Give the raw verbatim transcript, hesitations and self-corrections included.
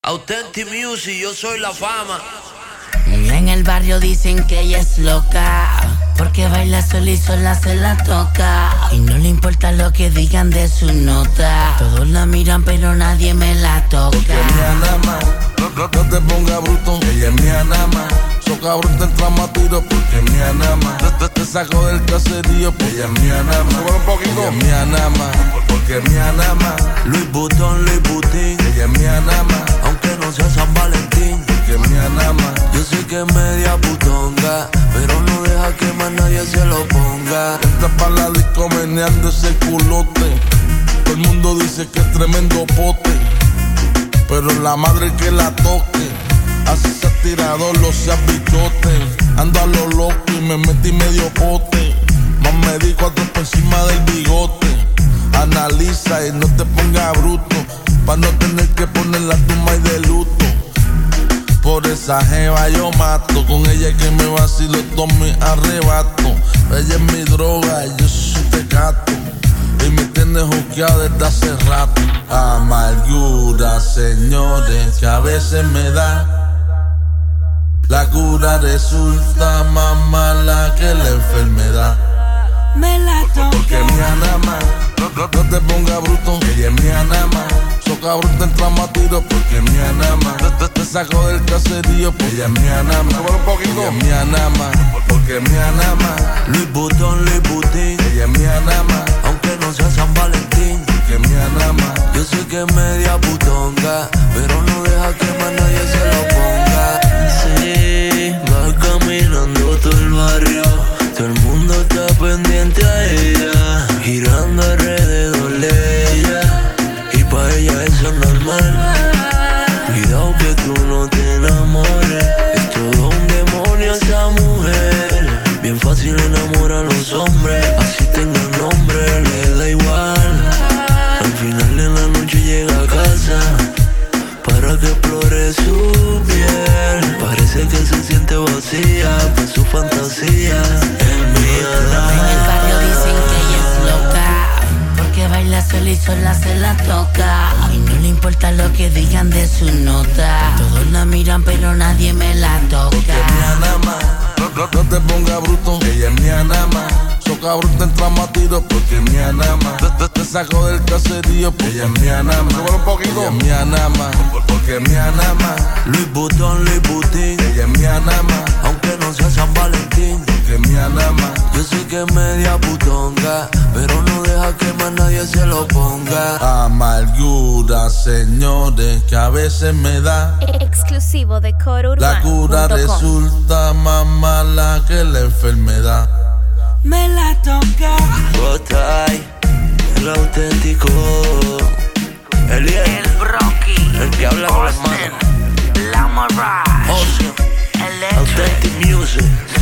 Authentic Music, yo soy la fama. En el barrio dicen que ella es loca, porque baila sola y sola se la toca. Y no le importa lo que digan de su nota. Todos la miran pero nadie me la toca. Porque es mía nada más, no, no, no te pongas bruto. Ella es mía nada más, so cabrón te entramos a tiro. Porque es mía nada más, te, te, te saco del caserío. Porque ella es mía nada más, un poquito. Ella es mía nada más, porque es mía nada más. Louis Vuitton, Louis Vuitton. Ella es mía nada más, aunque no sea San Valentín. porque es mía nada más. Yo sé que es media putonga, pero no deja que más nadie se lo ponga. Entra pa' la disco meneando ese culote. Todo el mundo dice que es tremendo pote, pero la madre que la toque así se ha tirado los seas bichote. Ando a lo loco y me metí medio pote. Más me di cuatro por encima del bigote. Analiza y no te pongas bruto, pa' no tener que poner la tumba y de luto. Por esa jeva yo mato, con ella que me vacilo todo mi arrebato. Ella es mi droga y yo soy su tecato, y me tiene juqueado desde hace rato. Amargura, señores, que a veces me da. La cura resulta más mala que la enfermedad. Me la toca. Porque es mía nada más, no, no, no te pongas bruto. Ella es mía nada más, so cabrón te entramos a tiro. Porque es mía nada más, te, te, te saco del caserío. Porque ella es mía nada más, ella es mía nada más, porque es mía nada más. Louis Vuitton, Louis Vuitton. Ella es mía nada más, aunque no sea San Valentín. porque es mía nada más. Yo sé que es media putonga, pero no deja que más nadie se lo ponga. Sí, va caminando todo el barrio, todo el mundo está pendiente a ella, girando alrededor de ella, y pa' ella eso es normal. Cuidado que tú no te enamores, es todo un demonio esa mujer. Bien fácil enamorar a los hombres, así tengan nombre, le da igual. Al final de la noche llega a casa para que explore su piel. Parece que se siente vacía por su fantasía. Es mía nada En el barrio dicen que ella es loca, porque baila sola y sola se la toca. Y no le importa lo que digan de su nota. Todos la miran pero nadie me la toca. Porque es mía nada más, no, no, no te pongas bruto. Ella es mía nada más, so cabrón te entramos a tiro. Porque es mía nada más, te, te, te saco del caserío. Porque ella es mía nada más, un poquito. Ella es mía nada más, porque es mía nada más. Louis Vuitton, Louis Vuitton. Ella es mía nada más, aunque no sea San Valentín. porque es mía nada más. Yo sé que es media putonga, pero no deja que más nadie se lo ponga. Amargura, señores, que a veces me da. Exclusivo de coro urbano La cura punto com. resulta más mala que la enfermedad. Me la toca. Botay, el auténtico, el bien, El Brocky, el que habla con las manos. la Moray, Ocean, Electric. Authentic Music.